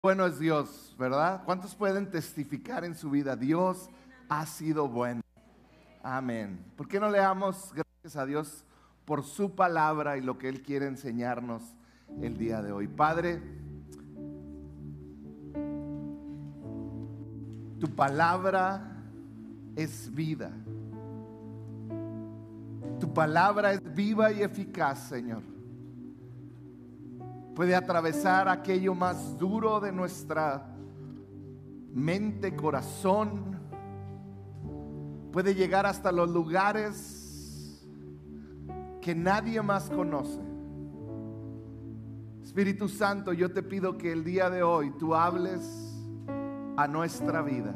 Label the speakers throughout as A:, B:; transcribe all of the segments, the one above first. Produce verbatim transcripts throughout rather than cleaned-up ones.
A: Bueno es Dios, ¿verdad? ¿Cuántos pueden testificar en su vida? Dios ha sido bueno. Amén. ¿Por qué no le damos gracias a Dios por su palabra y lo que Él quiere enseñarnos el día de hoy? Padre, tu palabra es vida. Tu palabra es viva y eficaz, Señor. Puede atravesar aquello más duro de nuestra mente, corazón. Puede llegar hasta los lugares que nadie más conoce. Espíritu Santo, yo te pido que el día de hoy tú hables a nuestra vida.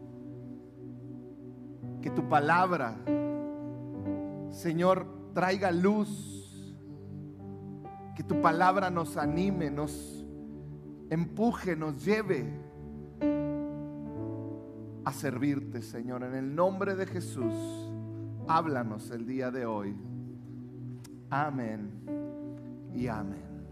A: Que tu palabra, Señor, traiga luz. Que tu palabra nos anime, nos empuje, nos lleve a servirte, Señor. En el nombre de Jesús, háblanos el día de hoy. Amén y amén.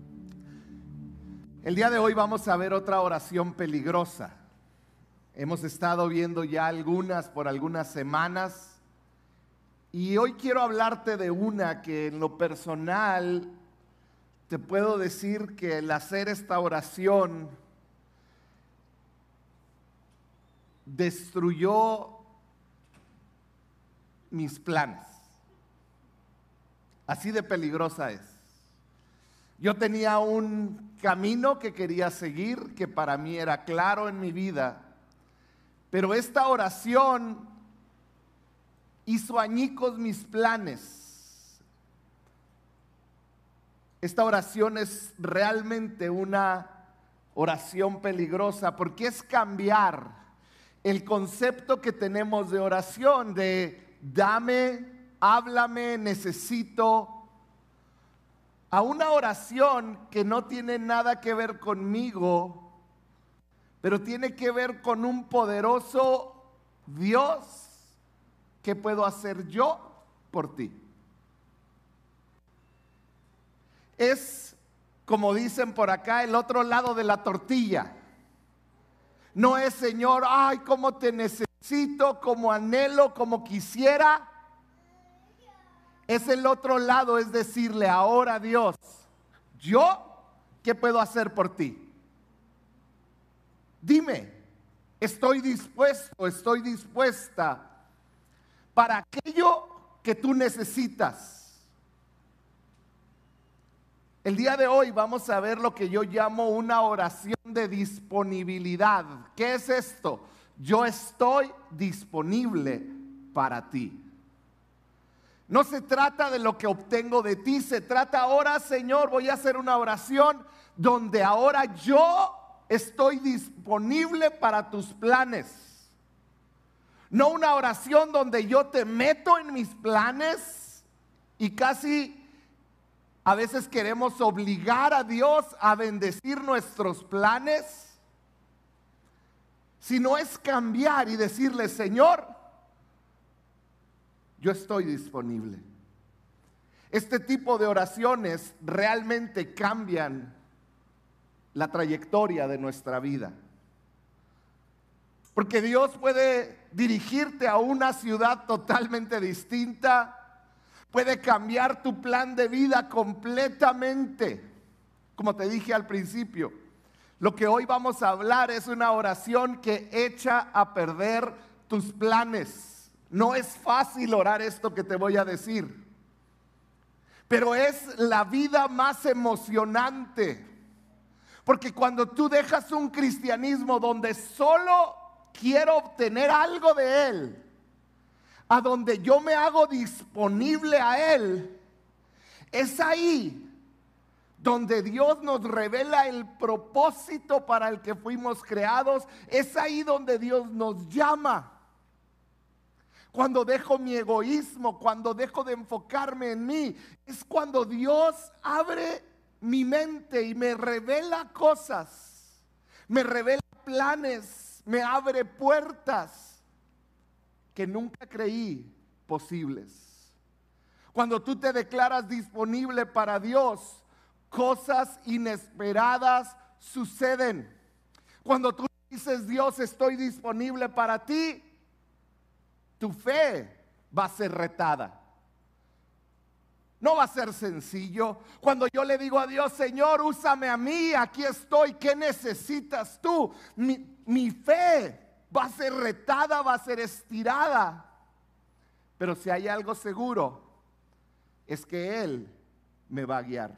A: El día de hoy vamos a ver otra oración peligrosa. Hemos estado viendo ya algunas por algunas semanas. Y hoy quiero hablarte de una que en lo personal te puedo decir que el hacer esta oración destruyó mis planes. Así de peligrosa es. Yo tenía un camino que quería seguir, que para mí era claro en mi vida, pero esta oración hizo añicos mis planes. Esta oración es realmente una oración peligrosa porque es cambiar el concepto que tenemos de oración, de dame, háblame, necesito, a una oración que no tiene nada que ver conmigo, pero tiene que ver con un poderoso Dios. ¿Qué puedo hacer yo por ti? Es, como dicen por acá, el otro lado de la tortilla. No es, Señor, ay, cómo te necesito, como anhelo, como quisiera. Es el otro lado, es decirle, ahora Dios, ¿yo qué puedo hacer por ti? Dime, estoy dispuesto, estoy dispuesta para aquello que tú necesitas. El día de hoy vamos a ver lo que yo llamo una oración de disponibilidad. ¿Qué es esto? Yo estoy disponible para ti. No se trata de lo que obtengo de ti, se trata ahora, Señor, voy a hacer una oración donde ahora yo estoy disponible para tus planes. No una oración donde yo te meto en mis planes y casi a veces queremos obligar a Dios a bendecir nuestros planes, sino es cambiar y decirle, Señor, yo estoy disponible. Este tipo de oraciones realmente cambian la trayectoria de nuestra vida. Porque Dios puede dirigirte a una ciudad totalmente distinta. Puede cambiar tu plan de vida completamente. Como te dije al principio, lo que hoy vamos a hablar es una oración que echa a perder tus planes. No es fácil orar esto que te voy a decir, pero es la vida más emocionante. Porque cuando tú dejas un cristianismo donde solo quiero obtener algo de Él, a donde yo me hago disponible a Él, es ahí donde Dios nos revela el propósito para el que fuimos creados. Es ahí donde Dios nos llama. Cuando dejo mi egoísmo, cuando dejo de enfocarme en mí, es cuando Dios abre mi mente y me revela cosas, me revela planes, me abre puertas que nunca creí posibles. Cuando tú te declaras disponible para Dios, cosas inesperadas suceden. Cuando tú dices, Dios, estoy disponible para ti, tu fe va a ser retada. No va a ser sencillo. Cuando yo le digo a Dios, Señor, úsame a mí, aquí estoy, ¿qué necesitas tú? Mi, mi fe va a ser retada, va a ser estirada. Pero si hay algo seguro, es que Él me va a guiar.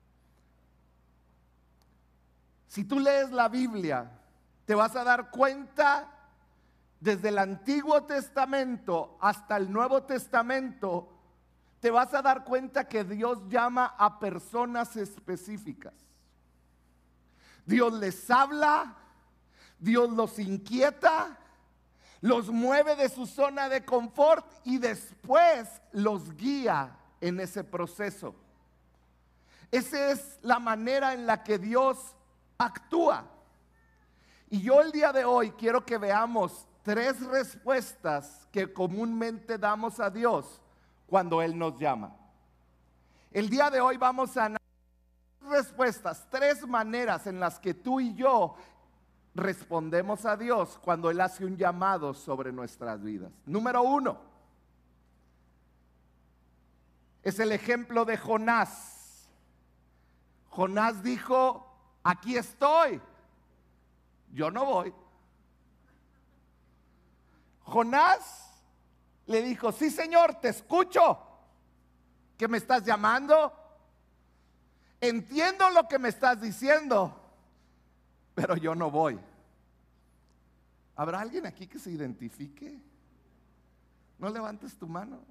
A: Si tú lees la Biblia, te vas a dar cuenta, desde el Antiguo Testamento hasta el Nuevo Testamento, te vas a dar cuenta que Dios llama a personas específicas. Dios les habla, Dios los inquieta, los mueve de su zona de confort y después los guía en ese proceso. Esa es la manera en la que Dios actúa. Y yo el día de hoy quiero que veamos tres respuestas que comúnmente damos a Dios cuando Él nos llama. El día de hoy vamos a analizar respuestas, tres maneras en las que tú y yo respondemos a Dios cuando Él hace un llamado sobre nuestras vidas. Número uno, es el ejemplo de Jonás. Jonás dijo, aquí estoy, yo no voy. Jonás le dijo, sí, Señor, te escucho. ¿Que me estás llamando? Entiendo lo que me estás diciendo, pero yo no voy. ¿Habrá alguien aquí que se identifique? No levantes tu mano.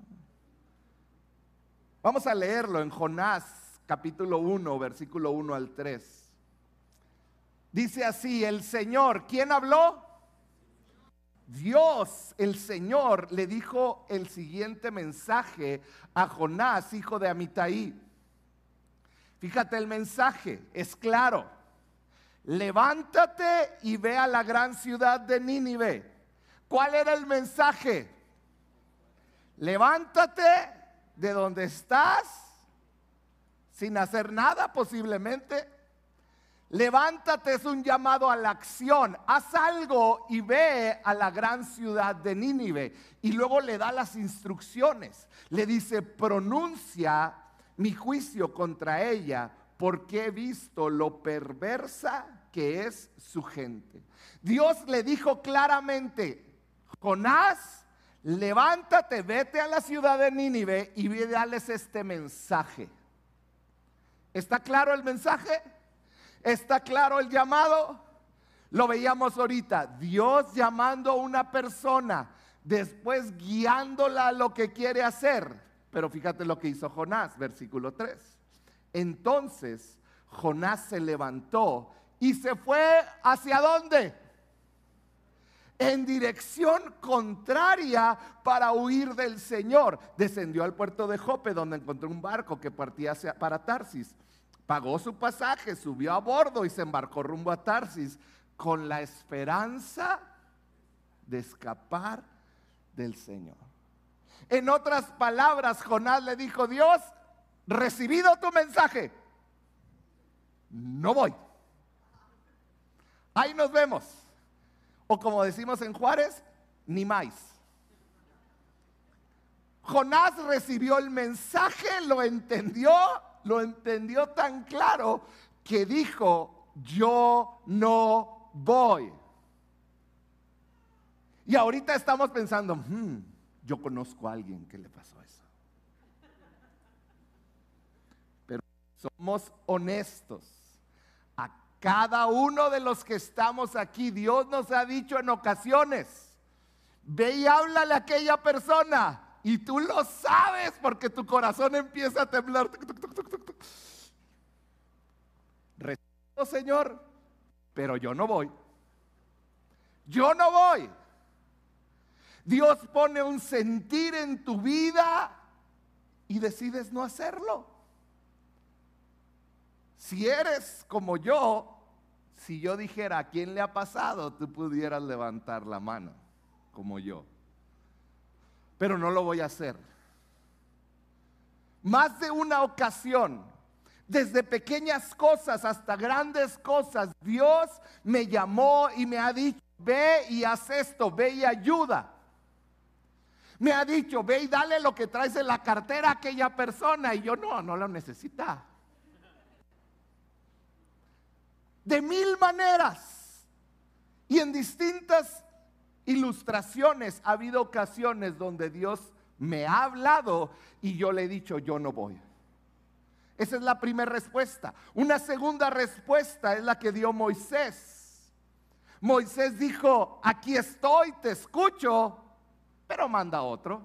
A: Vamos a leerlo en Jonás, capítulo uno, versículo uno al tres. Dice así, el Señor, ¿quién habló? Dios, el Señor, le dijo el siguiente mensaje a Jonás, hijo de Amitai. Fíjate el mensaje, es claro. Levántate y ve a la gran ciudad de Nínive. ¿Cuál era el mensaje? Levántate de donde estás, sin hacer nada posiblemente. Levántate es un llamado a la acción. Haz algo y ve a la gran ciudad de Nínive. Y luego le da las instrucciones. Le dice, pronuncia mi juicio contra ella, porque he visto lo perversa que es su gente. Dios le dijo claramente, Jonás, levántate, vete a la ciudad de Nínive y ve, dales este mensaje. ¿Está claro el mensaje? ¿Está claro el llamado? Lo veíamos ahorita, Dios llamando a una persona, después guiándola a lo que quiere hacer. Pero fíjate lo que hizo Jonás, versículo tres. Entonces Jonás se levantó y se fue ¿hacia dónde? En dirección contraria para huir del Señor. Descendió al puerto de Jope, donde encontró un barco que partía hacia, para Tarsis. Pagó su pasaje, subió a bordo y se embarcó rumbo a Tarsis con la esperanza de escapar del Señor. En otras palabras, Jonás le dijo, Dios, recibido tu mensaje, no voy. Ahí nos vemos. O como decimos en Juárez, ni más. Jonás recibió el mensaje, lo entendió, lo entendió tan claro que dijo, yo no voy. Y ahorita estamos pensando, hmm, yo conozco a alguien que le pasó eso. Pero somos honestos. A cada uno de los que estamos aquí, Dios nos ha dicho en ocasiones, ve y háblale a aquella persona. Y tú lo sabes porque tu corazón empieza a temblar. Respeto, Señor, pero yo no voy. Yo no voy. Dios pone un sentir en tu vida y decides no hacerlo. Si eres como yo, si yo dijera a quién le ha pasado, tú pudieras levantar la mano, como yo. Pero no lo voy a hacer. Más de una ocasión Desde pequeñas cosas hasta grandes cosas, Dios me llamó y me ha dicho, ve y haz esto, ve y ayuda. Me ha dicho, ve y dale lo que traes en la cartera a aquella persona. Y yo, no, no lo necesita. De mil maneras y en distintas ilustraciones ha habido ocasiones donde Dios me ha hablado y yo le he dicho, yo no voy. Esa es la primera respuesta. Una segunda respuesta es la que dio Moisés. Moisés dijo, aquí estoy, te escucho, pero manda otro.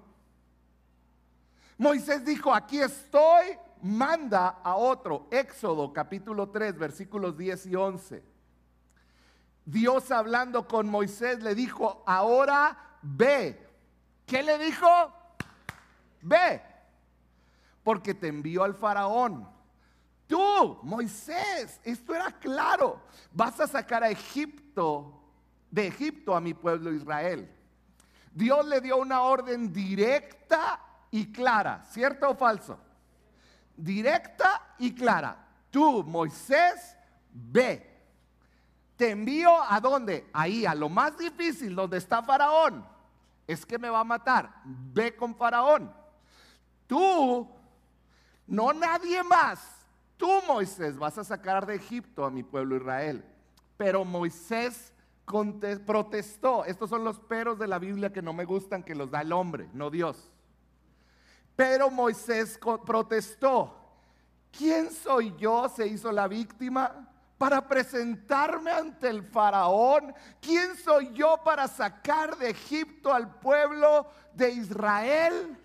A: Moisés dijo, aquí estoy, manda a otro. Éxodo capítulo tres, versículos diez y once. Dios hablando con Moisés le dijo, ahora ve. ¿Qué le dijo? Ve. Porque te envió al faraón. Tú, Moisés, esto era claro. Vas a sacar a Egipto, de Egipto a mi pueblo Israel. Dios le dio una orden directa y clara. ¿Cierto o falso? Directa y clara. Tú, Moisés, ve. Te envío a dónde? Ahí, a lo más difícil, donde está Faraón. Es que me va a matar. Ve con Faraón. Tú, no nadie más, tú, Moisés, vas a sacar de Egipto a mi pueblo Israel. Pero Moisés protestó. Estos son los peros de la Biblia que no me gustan, que los da el hombre, no Dios. Pero Moisés protestó. ¿Quién soy yo? Se hizo la víctima para presentarme ante el faraón. ¿Quién soy yo para sacar de Egipto al pueblo de Israel?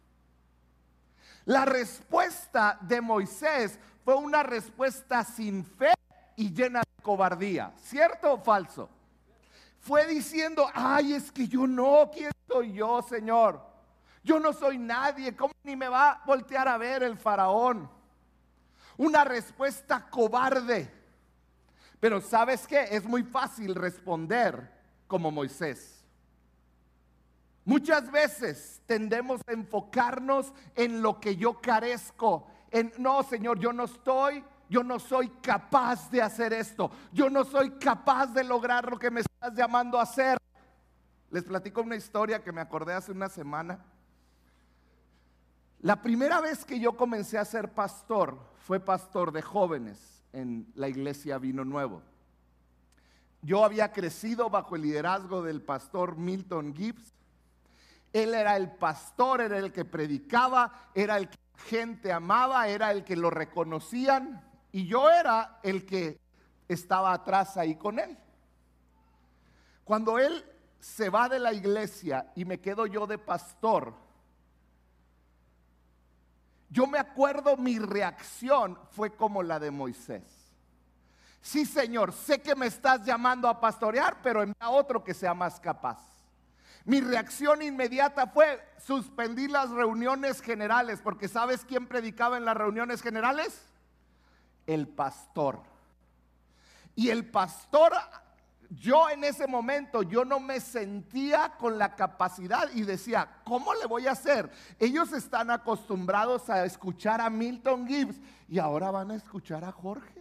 A: La respuesta de Moisés fue una respuesta sin fe y llena de cobardía. ¿Cierto o falso? Fue diciendo, ay, es que yo no, ¿quién soy yo, Señor? Yo no soy nadie, ¿cómo ni me va a voltear a ver el faraón? Una respuesta cobarde. Pero ¿sabes qué? Es muy fácil responder como Moisés. Muchas veces tendemos a enfocarnos en lo que yo carezco. En, no, Señor, yo no estoy, yo no soy capaz de hacer esto. Yo no soy capaz de lograr lo que me estás llamando a hacer. Les platico una historia que me acordé hace una semana. La primera vez que yo comencé a ser pastor, fue pastor de jóvenes en la iglesia Vino Nuevo. Yo había crecido bajo el liderazgo del pastor Milton Gibbs. Él era el pastor, era el que predicaba, era el que la gente amaba, era el que lo reconocían, y yo era el que estaba atrás ahí con él. Cuando él se va de la iglesia y me quedo yo de pastor, yo me acuerdo, mi reacción fue como la de Moisés. Sí, Señor, sé que me estás llamando a pastorear, pero envía a otro que sea más capaz. Mi reacción inmediata fue suspender las reuniones generales, porque ¿sabes quién predicaba en las reuniones generales? El pastor. Y el pastor, yo en ese momento, yo no me sentía con la capacidad y decía, ¿cómo le voy a hacer? Ellos están acostumbrados a escuchar a Milton Gibbs y ahora van a escuchar a Jorge.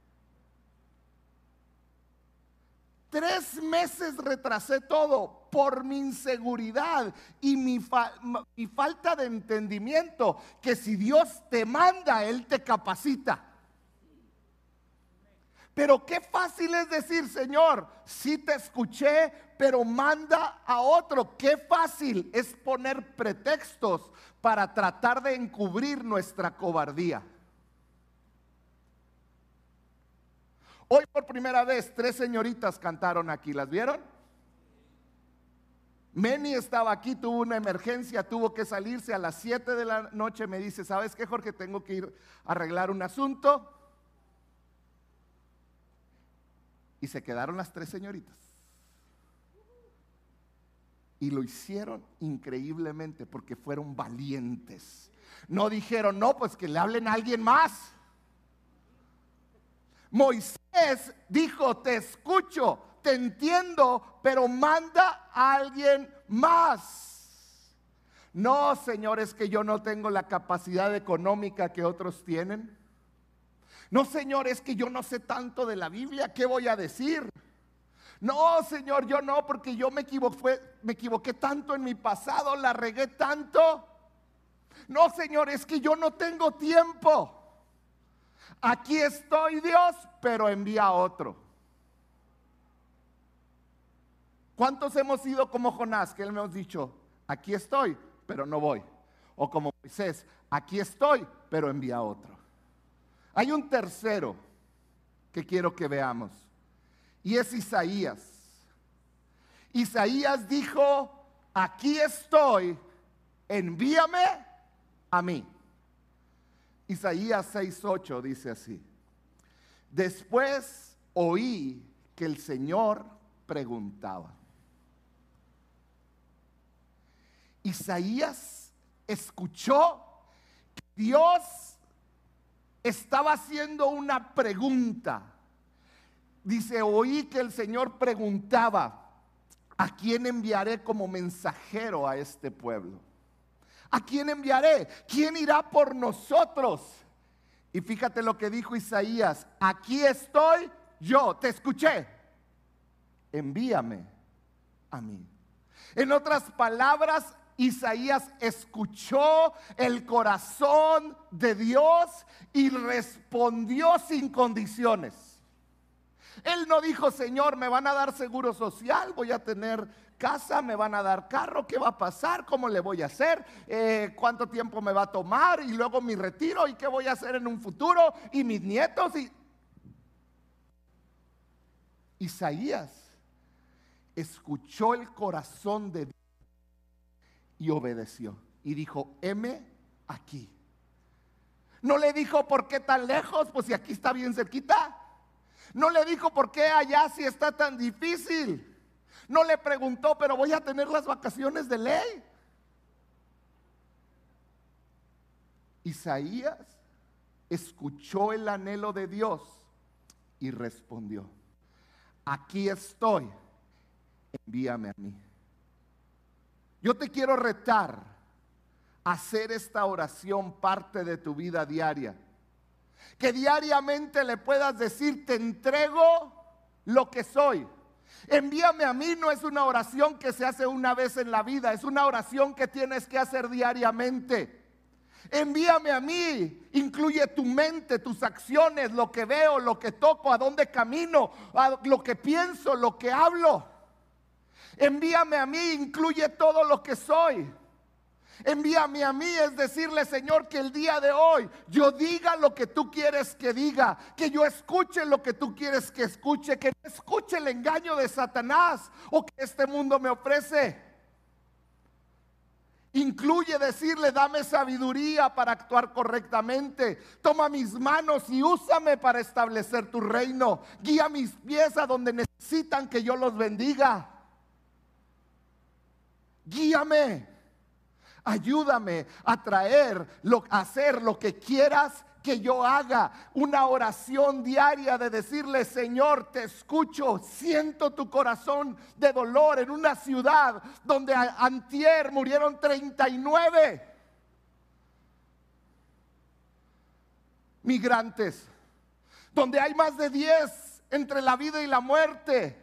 A: Tres meses retrasé todo por mi inseguridad y mi, fa mi falta de entendimiento, que si Dios te manda, Él te capacita. Pero qué fácil es decir, Señor, sí te escuché, pero manda a otro. Qué fácil es poner pretextos para tratar de encubrir nuestra cobardía. Hoy por primera vez tres señoritas cantaron aquí, ¿las vieron? Meni estaba aquí, tuvo una emergencia, tuvo que salirse a las siete de la noche. Me dice, ¿sabes qué, Jorge? Tengo que ir a arreglar un asunto. Y se quedaron las tres señoritas. Y lo hicieron increíblemente porque fueron valientes. No dijeron, no, pues que le hablen a alguien más. Moisés dijo, te escucho, te entiendo, pero manda a alguien más. No, señores, que yo no tengo la capacidad económica que otros tienen. No, Señor, es que yo no sé tanto de la Biblia, ¿qué voy a decir? No, Señor, yo no, porque yo me equivoqué, me equivoqué tanto en mi pasado, la regué tanto. No, Señor, es que yo no tengo tiempo. Aquí estoy, Dios, pero envía a otro. ¿Cuántos hemos sido como Jonás, que él me ha dicho, aquí estoy, pero no voy? O como Moisés, aquí estoy, pero envía a otro. Hay un tercero que quiero que veamos, y es Isaías. Isaías dijo, aquí estoy, envíame a mí. Isaías seis ocho dice así: después oí que el Señor preguntaba. Isaías escuchó que Dios estaba haciendo una pregunta. Dice, oí que el Señor preguntaba, ¿a quién enviaré como mensajero a este pueblo? ¿A quién enviaré? ¿Quién irá por nosotros? Y fíjate lo que dijo Isaías, aquí estoy yo, te escuché, envíame a mí. En otras palabras, Isaías escuchó el corazón de Dios y respondió sin condiciones. Él no dijo, Señor, me van a dar seguro social, voy a tener casa, me van a dar carro, ¿qué va a pasar? ¿Cómo le voy a hacer? Eh, ¿Cuánto tiempo me va a tomar? Y luego mi retiro, ¿y qué voy a hacer en un futuro? Y mis nietos. Y... Isaías escuchó el corazón de Dios y obedeció. Y dijo, heme aquí. No le dijo, ¿por qué tan lejos? Pues si aquí está bien cerquita. No le dijo, ¿por qué allá si está tan difícil? No le preguntó, pero voy a tener las vacaciones de ley. Isaías escuchó el anhelo de Dios y respondió, aquí estoy, envíame a mí. Yo te quiero retar a hacer esta oración parte de tu vida diaria. Que diariamente le puedas decir, te entrego lo que soy. Envíame a mí no es una oración que se hace una vez en la vida, es una oración que tienes que hacer diariamente. Envíame a mí, incluye tu mente, tus acciones, lo que veo, lo que toco, a dónde camino, a lo que pienso, lo que hablo. Envíame a mí, incluye todo lo que soy. Envíame a mí es decirle, Señor, que el día de hoy yo diga lo que tú quieres que diga, que yo escuche lo que tú quieres que escuche, que no escuche el engaño de Satanás o que este mundo me ofrece. Incluye decirle, dame sabiduría para actuar correctamente. Toma mis manos y úsame para establecer tu reino. Guía mis pies a donde necesitan que yo los bendiga. Guíame. Ayúdame a traer, lo, a hacer lo que quieras que yo haga. Una oración diaria de decirle, Señor, te escucho, siento tu corazón de dolor en una ciudad donde antier murieron treinta y nueve migrantes, donde hay más de diez entre la vida y la muerte,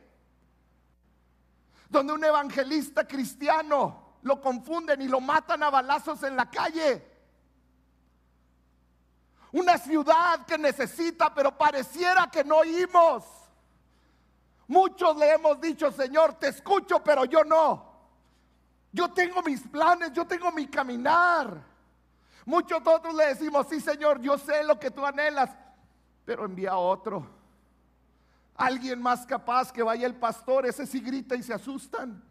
A: donde un evangelista cristiano lo confunden y lo matan a balazos en la calle. Una ciudad que necesita, pero pareciera que no oímos. Muchos le hemos dicho, Señor, te escucho, pero yo no. Yo tengo mis planes, yo tengo mi caminar. Muchos otros le decimos, sí, Señor, yo sé lo que tú anhelas, pero envía a otro. Alguien más capaz, que vaya el pastor, ese sí grita y se asustan.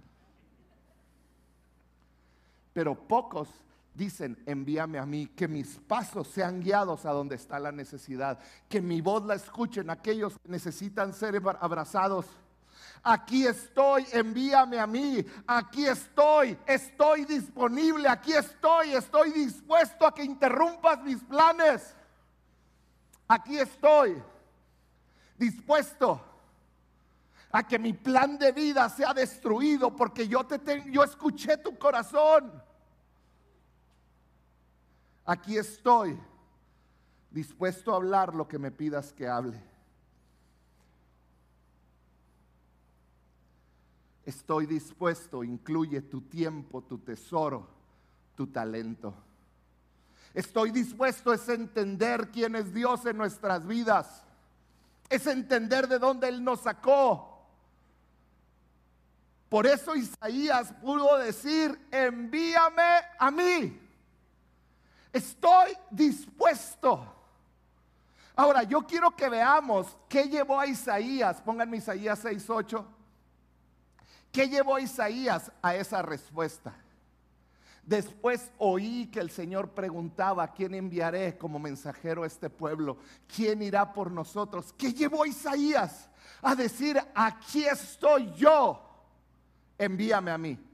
A: Pero pocos dicen, envíame a mí, que mis pasos sean guiados a donde está la necesidad, que mi voz la escuchen aquellos que necesitan ser abrazados. Aquí estoy, envíame a mí, aquí estoy, estoy disponible, aquí estoy, estoy dispuesto a que interrumpas mis planes. Aquí estoy, dispuesto a que mi plan de vida sea destruido porque yo, te ten, yo escuché tu corazón. Aquí estoy, dispuesto a hablar lo que me pidas que hable. Estoy dispuesto, incluye tu tiempo, tu tesoro, tu talento. Estoy dispuesto es entender quién es Dios en nuestras vidas. Es entender de dónde Él nos sacó. Por eso Isaías pudo decir, envíame a mí. Estoy dispuesto. Ahora, yo quiero que veamos qué llevó a Isaías. Pónganme Isaías seis ocho. ¿Qué llevó a Isaías a esa respuesta? Después oí que el Señor preguntaba, ¿quién enviaré como mensajero a este pueblo? ¿Quién irá por nosotros? ¿Qué llevó a Isaías a decir, aquí estoy yo, envíame a mí?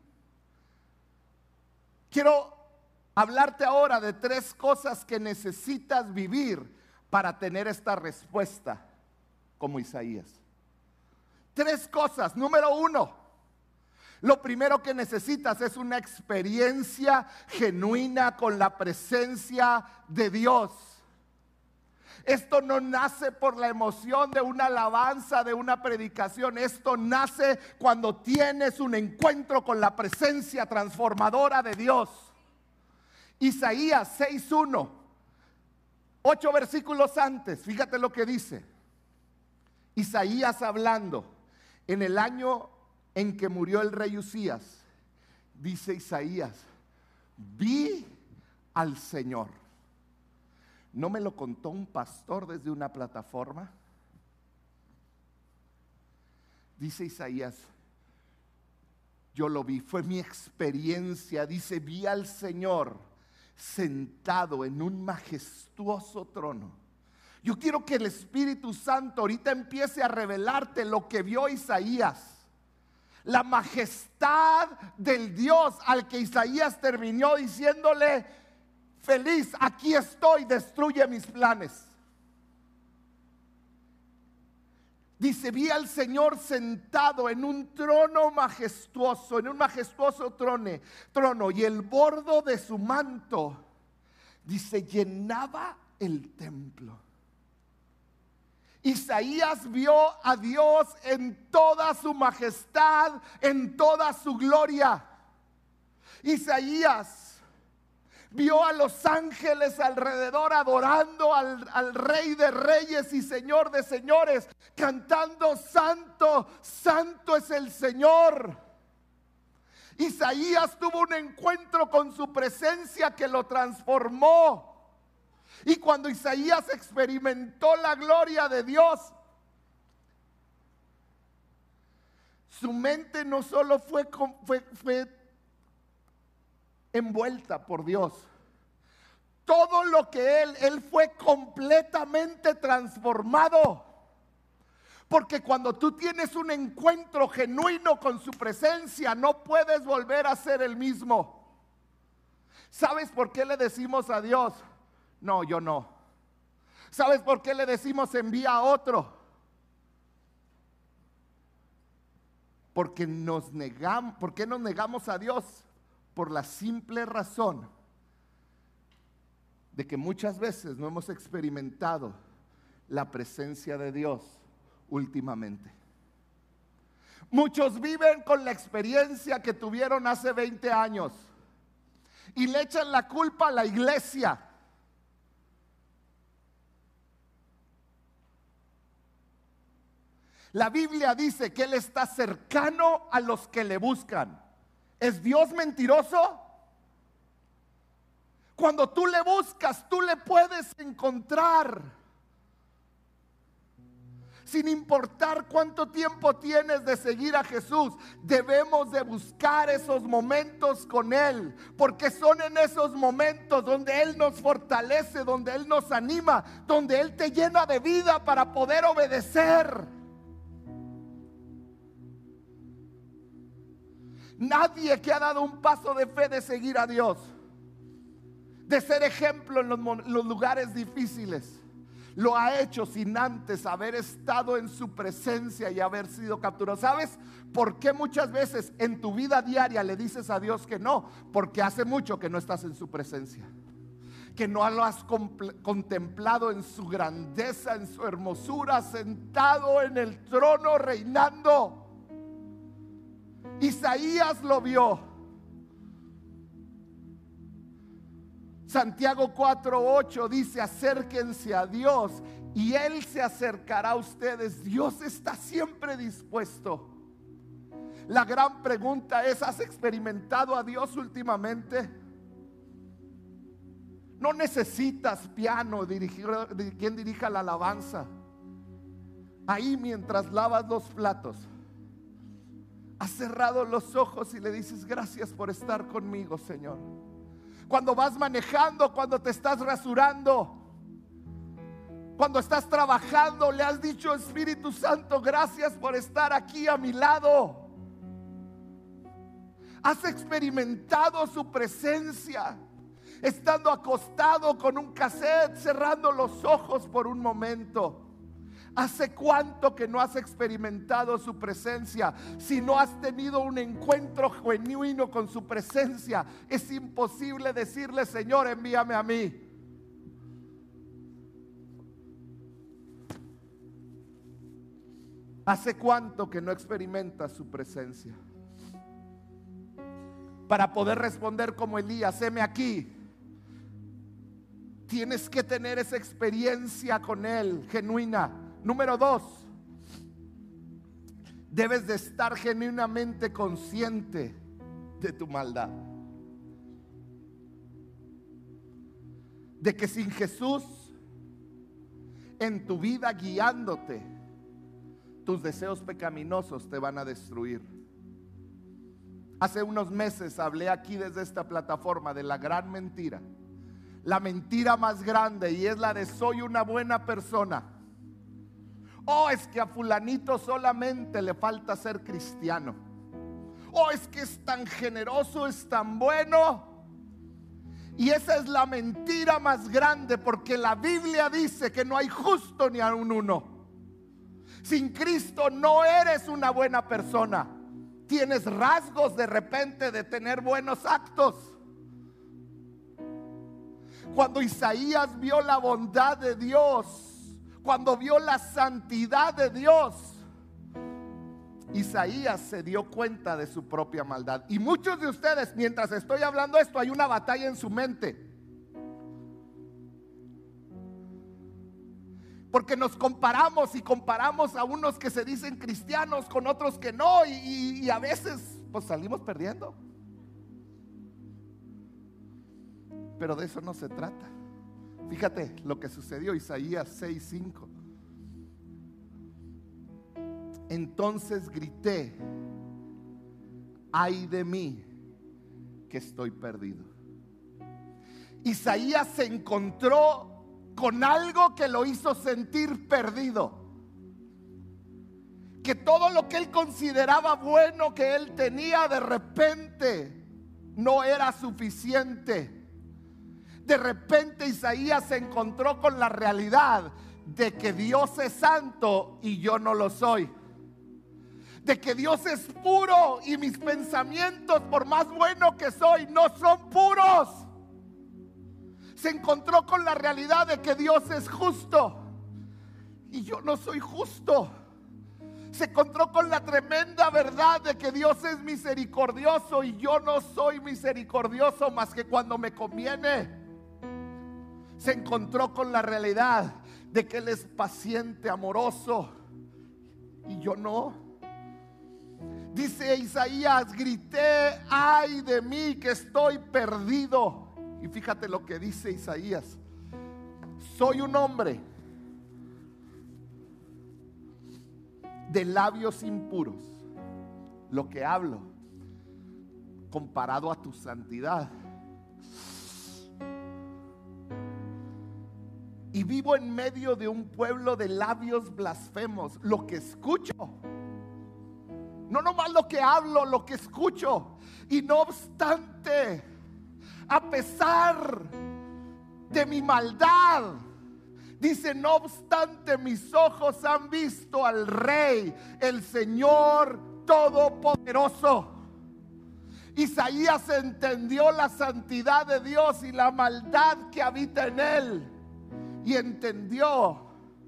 A: Quiero hablarte ahora de tres cosas que necesitas vivir para tener esta respuesta como Isaías. Tres cosas. Número uno, lo primero que necesitas es una experiencia genuina con la presencia de Dios. Esto no nace por la emoción de una alabanza, de una predicación. Esto nace cuando tienes un encuentro con la presencia transformadora de Dios. Isaías seis uno, ocho versículos antes, fíjate lo que dice. Isaías hablando en el año en que murió el rey Usías, dice Isaías, vi al Señor. ¿No me lo contó un pastor desde una plataforma? Dice Isaías, yo lo vi, fue mi experiencia. Dice, vi al Señor sentado en un majestuoso trono. Yo quiero que el Espíritu Santo ahorita empiece a revelarte lo que vio Isaías. La majestad del Dios al que Isaías terminó diciéndole, feliz, aquí estoy, destruye mis planes. Dice, vi al Señor sentado en un trono majestuoso, en un majestuoso trono, trono, y el bordo de su manto, dice, llenaba el templo. Isaías vio a Dios en toda su majestad, en toda su gloria. Isaías vio a los ángeles alrededor adorando al, al Rey de Reyes y Señor de Señores, cantando santo, santo es el Señor. Isaías tuvo un encuentro con su presencia que lo transformó. Y cuando Isaías experimentó la gloria de Dios, su mente no solo fue, fue, fue envuelta por Dios. Todo lo que él, él fue completamente transformado. Porque cuando tú tienes un encuentro genuino con su presencia, no puedes volver a ser el mismo. ¿Sabes por qué le decimos a Dios? No, yo no. ¿Sabes por qué le decimos envía a otro? Porque nos negamos, ¿por qué nos negamos a Dios? Por la simple razón de que muchas veces no hemos experimentado la presencia de Dios últimamente. Muchos viven con la experiencia que tuvieron hace veinte años y le echan la culpa a la iglesia. La Biblia dice que Él está cercano a los que le buscan. ¿Es Dios mentiroso? Cuando tú le buscas, tú le puedes encontrar. Sin importar cuánto tiempo tienes de seguir a Jesús, debemos de buscar esos momentos con Él, porque son en esos momentos donde Él nos fortalece, donde Él nos anima, donde Él te llena de vida para poder obedecer. Nadie que ha dado un paso de fe de seguir a Dios, de ser ejemplo en los, los lugares difíciles, lo ha hecho sin antes haber estado en su presencia y haber sido capturado. ¿Sabes por qué muchas veces en tu vida diaria le dices a Dios que no? Porque hace mucho que no estás en su presencia. que no lo has contemplado en su grandeza, en su hermosura, sentado en el trono reinando. Isaías lo vio. Santiago cuatro ocho dice: acérquense a Dios y Él se acercará a ustedes. Dios está siempre dispuesto. La gran pregunta es: ¿has experimentado a Dios últimamente? No necesitas piano, dirigir, quien dirija la alabanza. Ahí mientras lavas los platos, has cerrado los ojos y le dices: gracias por estar conmigo, Señor. Cuando vas manejando, cuando te estás rasurando, cuando estás trabajando, le has dicho: Espíritu Santo, gracias por estar aquí a mi lado. Has experimentado su presencia, estando acostado con un cassette, cerrando los ojos por un momento. ¿Hace cuánto que no has experimentado su presencia? Si no has tenido un encuentro genuino con su presencia, es imposible decirle: Señor, envíame a mí. ¿Hace cuánto que no experimentas su presencia? Para poder responder como Elías: heme aquí. Tienes que tener esa experiencia con Él, genuina. Número dos, debes de estar genuinamente consciente de tu maldad. De que sin Jesús en tu vida guiándote, tus deseos pecaminosos te van a destruir. Hace unos meses hablé aquí desde esta plataforma de la gran mentira. La mentira más grande, y es la de: soy una buena persona. Oh, es que a fulanito solamente le falta ser cristiano. Oh, es que es tan generoso, es tan bueno. Y esa es la mentira más grande, porque la Biblia dice que no hay justo ni aun uno. Sin Cristo no eres una buena persona. Tienes rasgos de repente de tener buenos actos. Cuando Isaías vio la bondad de Dios, cuando vio la santidad de Dios, Isaías se dio cuenta de su propia maldad. Y muchos de ustedes, mientras estoy hablando esto, hay una batalla en su mente. Porque nos comparamos y comparamos a unos que se dicen cristianos con otros que no, y, y, y a veces pues salimos perdiendo. Pero de eso no se trata. Fíjate lo que sucedió, Isaías seis cinco. Entonces grité: ay de mí, que estoy perdido. Isaías se encontró con algo que lo hizo sentir perdido. Que todo lo que él consideraba bueno que él tenía, de repente no era suficiente. De repente Isaías se encontró con la realidad de que Dios es santo y yo no lo soy. De que Dios es puro y mis pensamientos, por más bueno que soy, no son puros. Se encontró con la realidad de que Dios es justo y yo no soy justo. Se encontró con la tremenda verdad de que Dios es misericordioso y yo no soy misericordioso más que cuando me conviene. Se encontró con la realidad de que Él es paciente, amoroso y yo no. Dice Isaías: grité: ay de mí, que estoy perdido. Y fíjate lo que dice Isaías: soy un hombre de labios impuros. Lo que hablo, comparado a tu santidad. Y vivo en medio de un pueblo de labios blasfemos. Lo que escucho, no nomás lo que hablo, lo que escucho. Y no obstante, a pesar de mi maldad, dice: no obstante, mis ojos han visto al Rey, el Señor Todopoderoso. Isaías entendió la santidad de Dios y la maldad que habita en él. Y entendió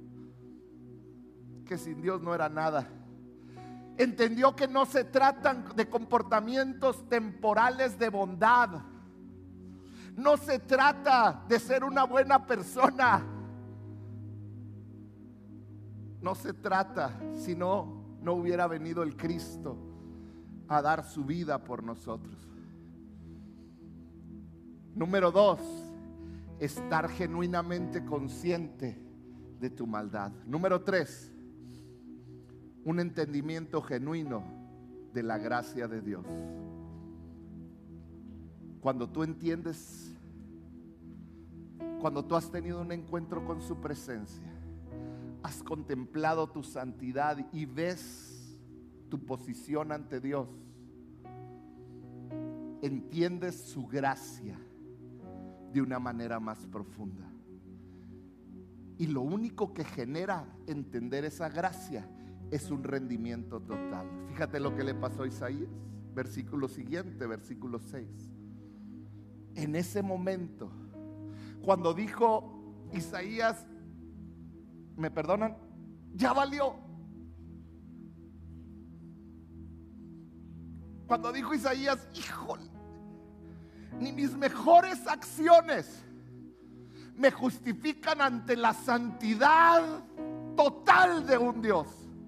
A: que sin Dios no era nada. Entendió que no se tratan de comportamientos temporales de bondad. No se trata de ser una buena persona. No se trata, si no, no hubiera venido el Cristo a dar su vida por nosotros. Número dos, estar genuinamente consciente de tu maldad. Número tres, un entendimiento genuino de la gracia de Dios. Cuando tú entiendes, cuando tú has tenido un encuentro con su presencia, has contemplado tu santidad y ves tu posición ante Dios, entiendes su gracia de una manera más profunda. Y lo único que genera entender esa gracia es un rendimiento total. Fíjate lo que le pasó a Isaías, versículo siguiente, versículo seis. En ese momento, cuando dijo Isaías, ¿me perdonan? Ya valió. Cuando dijo Isaías, híjole, ni mis mejores acciones me justifican ante la santidad total de un Dios.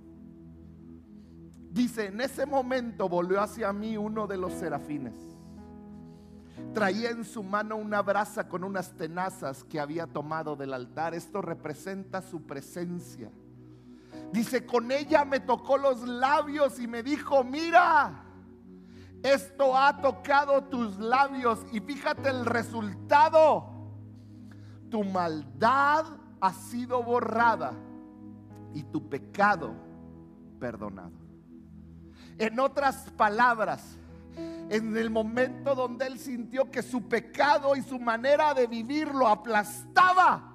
A: Dice, en ese momento volvió hacia mí uno de los serafines. Traía en su mano una brasa con unas tenazas que había tomado del altar. Esto representa su presencia. Dice, con ella me tocó los labios y me dijo, mira, esto ha tocado tus labios. Y fíjate el resultado. Tu maldad ha sido borrada y tu pecado perdonado. En otras palabras, en el momento donde él sintió que su pecado y su manera de vivir lo aplastaba,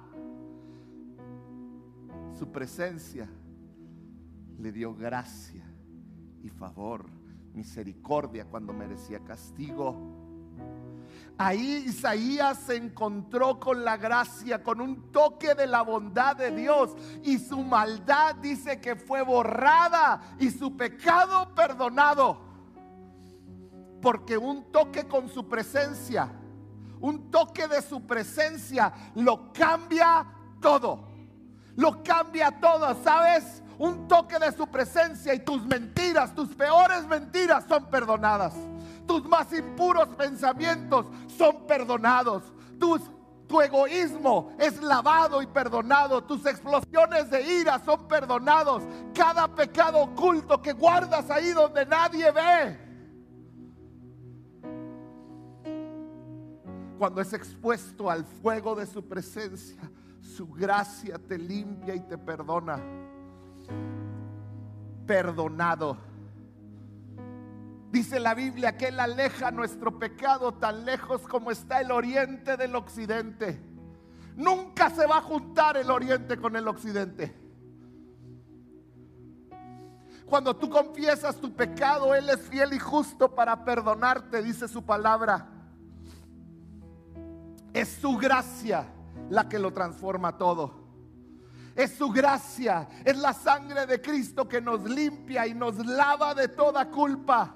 A: su presencia le dio gracia y favor, misericordia cuando merecía castigo. Ahí Isaías se encontró con la gracia, con un toque de la bondad de Dios, y su maldad dice que fue borrada y su pecado perdonado. Porque un toque con su presencia, un toque de su presencia lo cambia todo. Lo cambia todo, ¿sabes? Un toque de su presencia y tus mentiras, tus peores mentiras son perdonadas. Tus más impuros pensamientos son perdonados. Tus, tu egoísmo es lavado y perdonado. Tus explosiones de ira son perdonados. Cada pecado oculto que guardas ahí donde nadie ve, cuando es expuesto al fuego de su presencia, su gracia te limpia y te perdona. Perdonado. Dice la Biblia que Él aleja nuestro pecado tan lejos como está el oriente del occidente. Nunca se va a juntar el oriente con el occidente. Cuando tú confiesas tu pecado, Él es fiel y justo para perdonarte, dice su palabra. Es su gracia la que lo transforma todo. Es su gracia, es la sangre de Cristo que nos limpia y nos lava de toda culpa.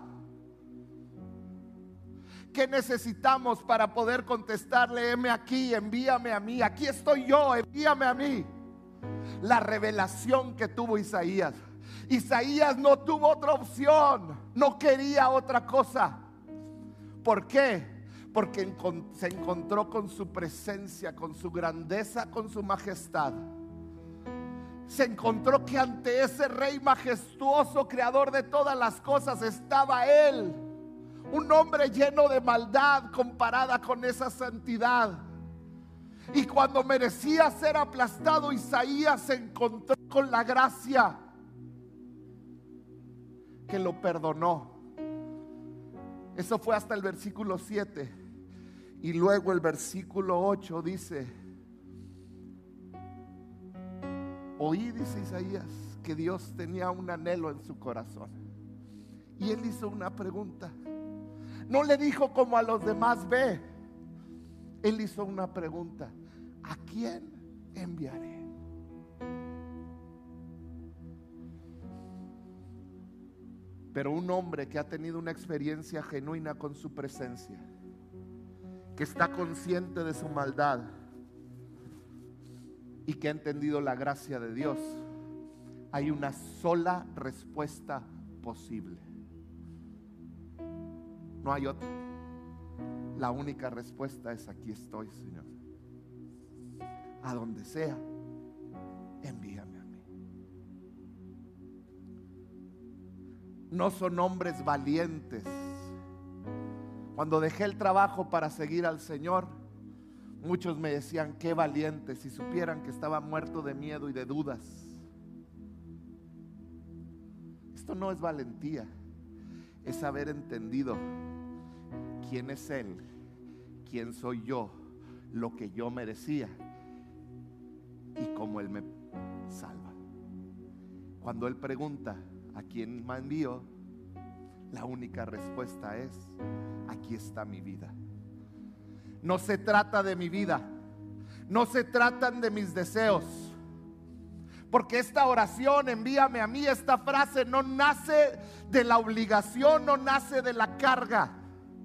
A: ¿Qué necesitamos para poder contestarle? Heme aquí, envíame a mí. Aquí estoy yo, envíame a mí. La revelación que tuvo Isaías. Isaías no tuvo otra opción, no quería otra cosa. ¿Por qué? Porque se encontró con su presencia, con su grandeza, con su majestad. Se encontró que ante ese rey majestuoso, creador de todas las cosas, estaba él, un hombre lleno de maldad comparada con esa santidad. Y cuando merecía ser aplastado, Isaías se encontró con la gracia que lo perdonó. Eso fue hasta el versículo siete. Y luego el versículo ocho dice: oí, dice Isaías, que Dios tenía un anhelo en su corazón. Y él hizo una pregunta: No le dijo como a los demás, ve. Él hizo una pregunta: ¿a quién enviaré? Pero un hombre que ha tenido una experiencia genuina con su presencia, que está consciente de su maldad y que ha entendido la gracia de Dios, hay una sola respuesta posible. No hay otra. La única respuesta es: aquí estoy, Señor. A donde sea, envíame a mí. No son hombres valientes. Cuando dejé el trabajo para seguir al Señor, muchos me decían: qué valientes, si supieran que estaba muerto de miedo y de dudas. Esto no es valentía, es haber entendido quién es Él, quién soy yo, lo que yo merecía y cómo Él me salva. Cuando Él pregunta: ¿a quién me envío?, la única respuesta es: aquí está mi vida. No se trata de mi vida, no se tratan de mis deseos, porque esta oración, envíame a mí, esta frase no nace de la obligación, no nace de la carga.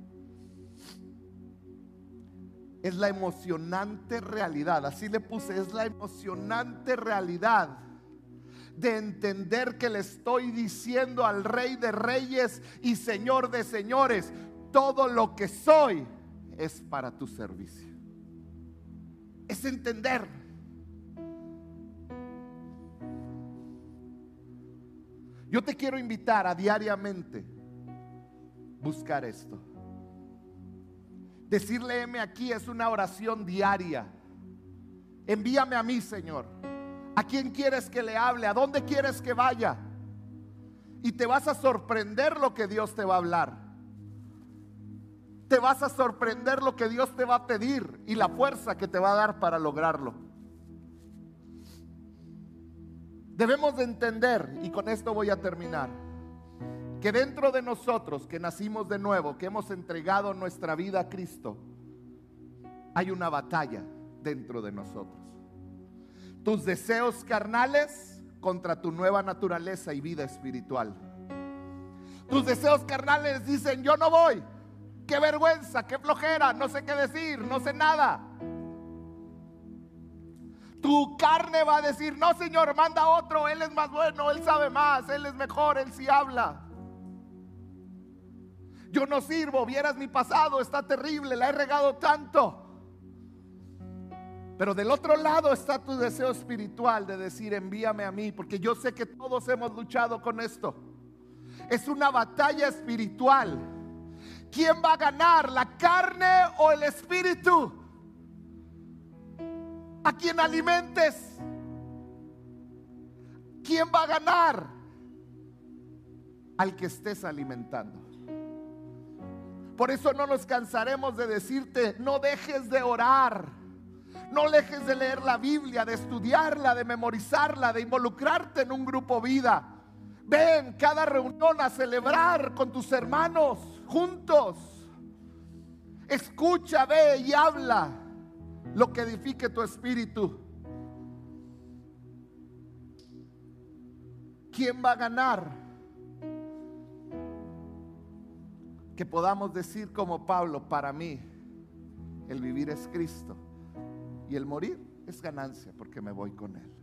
A: Es la emocionante realidad, así le puse, es la emocionante realidad de entender que le estoy diciendo al Rey de Reyes y Señor de Señores: todo lo que soy es para tu servicio. Es entender. Yo te quiero invitar a diariamente buscar esto. Decirle: heme aquí, es una oración diaria. Envíame a mí, Señor. ¿A quién quieres que le hable? ¿A dónde quieres que vaya? Y te vas a sorprender lo que Dios te va a hablar. Te vas a sorprender lo que Dios te va a pedir y la fuerza que te va a dar para lograrlo. Debemos de entender, y con esto voy a terminar, que dentro de nosotros que nacimos de nuevo, que hemos entregado nuestra vida a Cristo, hay una batalla dentro de nosotros. Tus deseos carnales contra tu nueva naturaleza y vida espiritual. Tus deseos carnales dicen: yo no voy, qué vergüenza, qué flojera, no sé qué decir, no sé nada. Tu carne va a decir: no, Señor, manda a otro, Él es más bueno, Él sabe más, Él es mejor, Él sí habla. Yo no sirvo, vieras mi pasado, está terrible, la he regado tanto. Pero del otro lado está tu deseo espiritual de decir: envíame a mí, porque yo sé que todos hemos luchado con esto. Es una batalla espiritual. ¿Quién va a ganar, la carne o el espíritu? ¿A quién alimentes? ¿Quién va a ganar? Al que estés alimentando. Por eso no nos cansaremos de decirte: no dejes de orar. No dejes de leer la Biblia, de estudiarla, de memorizarla, de involucrarte en un grupo vida. Ven cada reunión a celebrar con tus hermanos juntos. Escucha, ve y habla lo que edifique tu espíritu. ¿Quién va a ganar? Que podamos decir como Pablo: para mí el vivir es Cristo y el morir es ganancia, porque me voy con Él.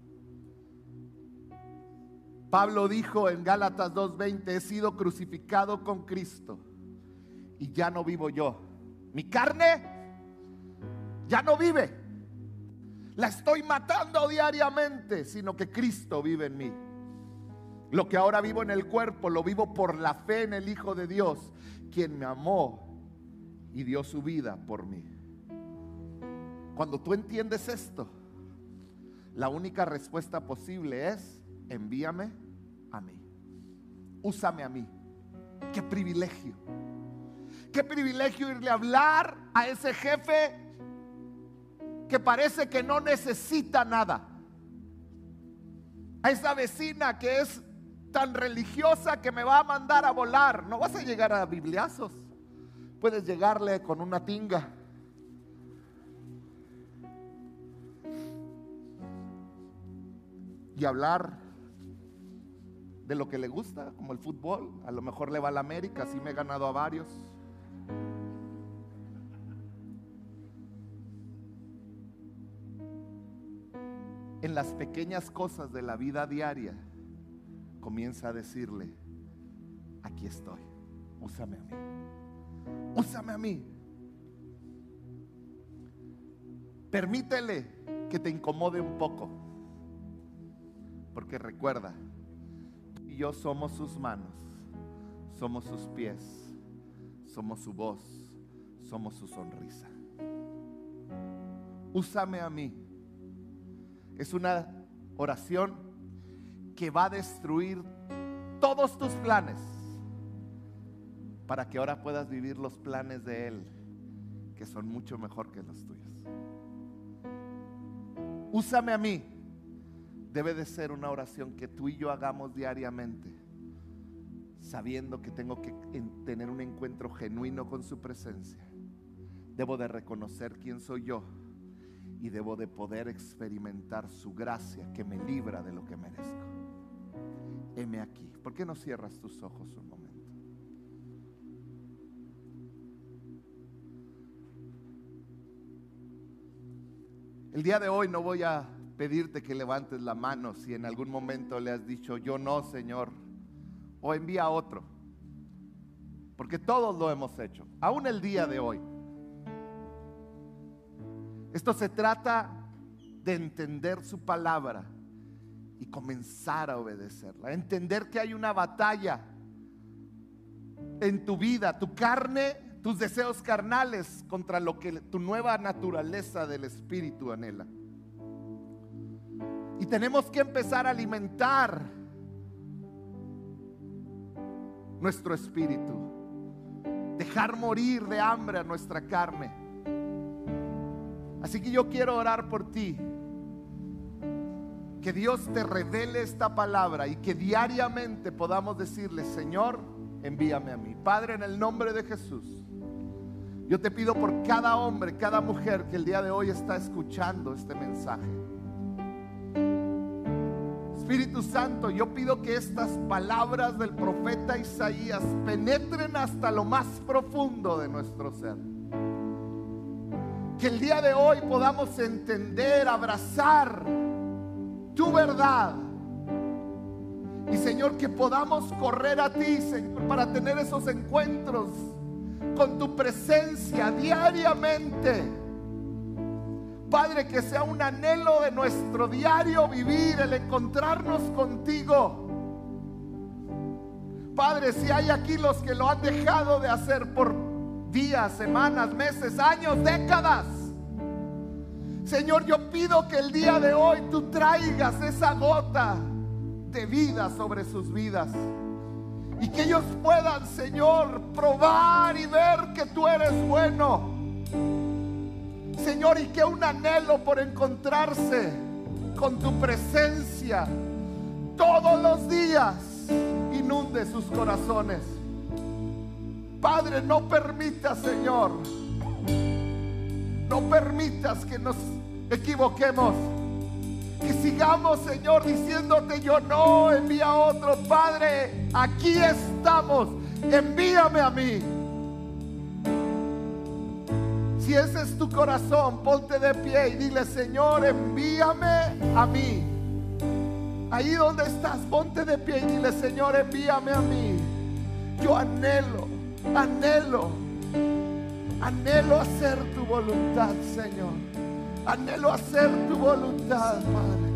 A: Pablo dijo en Gálatas dos veinte: he sido crucificado con Cristo y ya no vivo yo. Mi carne ya no vive, la estoy matando diariamente, sino que Cristo vive en mí. Lo que ahora vivo en el cuerpo, lo vivo por la fe en el Hijo de Dios, quien me amó y dio su vida por mí. Cuando tú entiendes esto, la única respuesta posible es: envíame a mí, úsame a mí. Qué privilegio, qué privilegio irle a hablar a ese jefe que parece que no necesita nada, a esa vecina que es tan religiosa que me va a mandar a volar. No vas a llegar a bibliazos, Puedes llegarle con una tinga. Y hablar de lo que le gusta, como el fútbol. A lo mejor le va a la América, así me he ganado a varios. En las pequeñas cosas de la vida diaria, comienza a decirle: aquí estoy, úsame a mí, úsame a mí. Permítele que te incomode un poco, porque recuerda, tú y yo somos sus manos, somos sus pies, somos su voz, somos su sonrisa. Úsame a mí. Es una oración que va a destruir todos tus planes, para que ahora puedas vivir los planes de Él, que son mucho mejor que los tuyos. Úsame a mí. Debe de ser una oración que tú y yo hagamos diariamente, sabiendo que tengo que tener un encuentro genuino con su presencia. Debo de reconocer quién soy yo y debo de poder experimentar su gracia que me libra de lo que merezco. Heme aquí. ¿Por qué no cierras tus ojos un momento? El día de hoy no voy a pedirte que levantes la mano si en algún momento le has dicho: yo no, Señor, o envía a otro, porque todos lo hemos hecho, aún el día de hoy. Esto se trata de entender su palabra y comenzar a obedecerla. Entender que hay una batalla en tu vida, tu carne, tus deseos carnales contra lo que tu nueva naturaleza del Espíritu anhela. Y tenemos que empezar a alimentar nuestro espíritu, dejar morir de hambre a nuestra carne. Así que yo quiero orar por ti, que Dios te revele esta palabra y que diariamente podamos decirle: Señor, envíame a mí. Padre, en el nombre de Jesús, yo te pido por cada hombre, cada mujer que el día de hoy está escuchando este mensaje. Espíritu Santo, yo pido que estas palabras del profeta Isaías penetren hasta lo más profundo de nuestro ser. Que el día de hoy podamos entender, abrazar tu verdad. Y Señor, que podamos correr a ti, Señor, para tener esos encuentros con tu presencia diariamente. Padre, que sea un anhelo de nuestro diario vivir, el encontrarnos contigo. Padre, si hay aquí los que lo han dejado de hacer por días, semanas, meses, años, décadas, Señor, yo pido que el día de hoy tú traigas esa gota de vida sobre sus vidas, y que ellos puedan, Señor, probar y ver que tú eres bueno, Señor, y que un anhelo por encontrarse con tu presencia todos los días inunde sus corazones. Padre, no permitas, Señor, no permitas que nos equivoquemos, que sigamos, Señor, diciéndote: yo no, envía a otro. Padre, aquí estamos, envíame a mí. Si ese es tu corazón, ponte de pie y dile: Señor, envíame a mí. Ahí donde estás, ponte de pie y dile: Señor, envíame a mí. Yo anhelo Anhelo, anhelo hacer tu voluntad, Señor. Anhelo hacer tu voluntad, Padre.